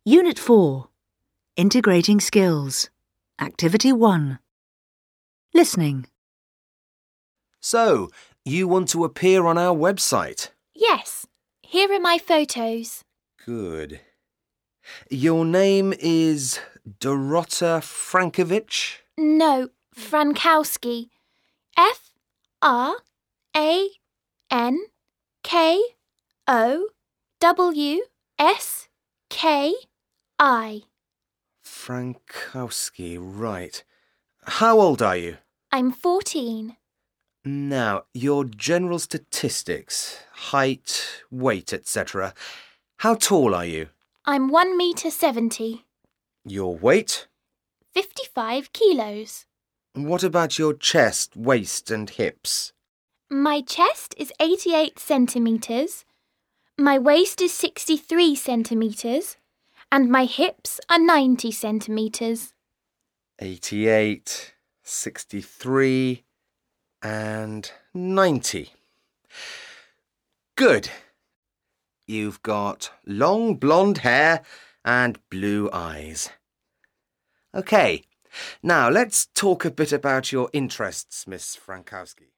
Unit 4. Integrating Skills. Activity 1. Listening. So, you want to appear on our website? Yes, here are my photos. Good. Your name is Dorota Frankovich? No, Frankowski. Frankowski. Frankowski, right. How old are you? I'm 14. Now, your general statistics, height, weight, etc. How tall are you? I'm 1 metre 70. Your weight? 55 kilos. What about your chest, waist and hips? My chest is 88 centimetres. My waist is 63 centimetres. And my hips are 90 centimetres. 88, 63 and 90. Good. You've got long blonde hair and blue eyes. OK, now let's talk a bit about your interests, Miss Frankowski.